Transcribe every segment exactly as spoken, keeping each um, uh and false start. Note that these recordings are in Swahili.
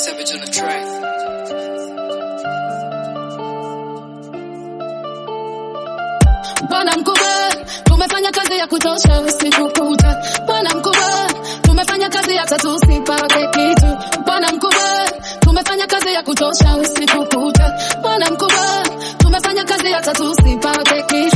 Savage on the track. Bwana mkubwa, tumefanya kazi ya kutosha usiku kucha. Bwana mkubwa, tumefanya kazi hata tusipate kitu. Bwana mkubwa, tumefanya kazi ya kutosha usiku kucha. Bwana mkubwa, tumefanya kazi hata tusipate kitu.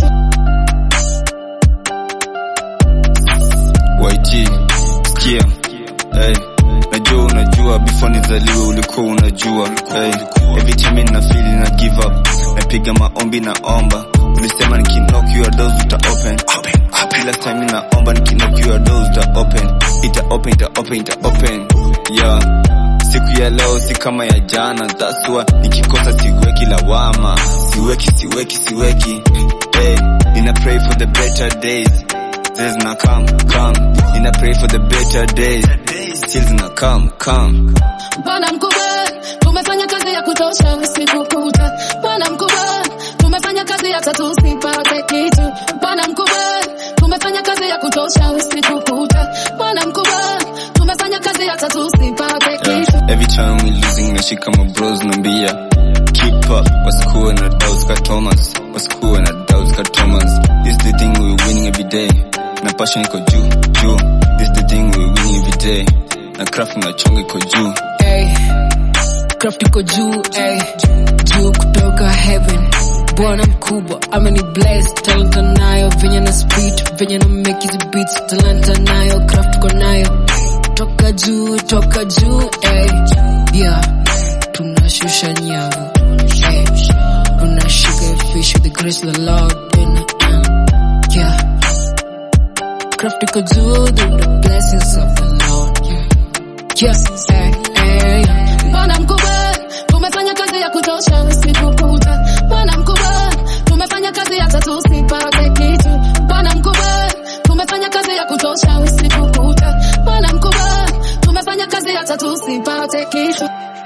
Y G, sikia, hey. Najua unajua before nizaliwe ulikuwa unajua, hey. Every time na feel na give up, napiga maombi na omba. Ulisema nikinock your doors uta open, open, open. Last time naomba nikinock your doors uta open, ita open, ita open, ita open. Yeah, siku ya leo si kama ya jana. That's why nikikosa siweki lawama, siweki, siweki, siweki. Hey, nina pray for the better days. Days na come, come. Nina pray for the better days. Still na come, come. Bwana mkubwa, tumefanya kazi ya kutosha usiku kucha. Bwana mkubwa, tumefanya kazi hata tusipate kitu. Bwana mkubwa, tumefanya kazi ya kutosha usiku kucha. Bwana mkubwa, tumefanya kazi hata tusipate kitu. Yeah. Every time we losing nashika my bros nambia keep up, what's cool and a doubts got Thomas. What's cool and a doubts got Thomas. This the thing we winning every day. Na passion iko juu, juu. This the thing we winning every day. Na craft na chonga iko juu. Hey, craft iko juu, hey. Juu kutoka heaven. Bwana mkubwa, ameni bless. Talanta nayo, venye na speed, venye na make hizi beats. Talanta nayo, craft iko nayo. Toka juu, toka juu, hey. Yeah, tunashusha nyavu, hey. Unashika fish with the grace of the Lord. Yeah, craft iko juu, the blessings of the Lord. Yes, hey, hey. Bwana mkubwa, tumefanya kazi ya kutosha usiku kucha. Bwana mkubwa, tumefanya kazi hata tusipate kitu. Bwana mkubwa, tumefanya kazi ya kutosha usiku kucha. Bwana mkubwa, tumefanya kazi hata tusipate kitu.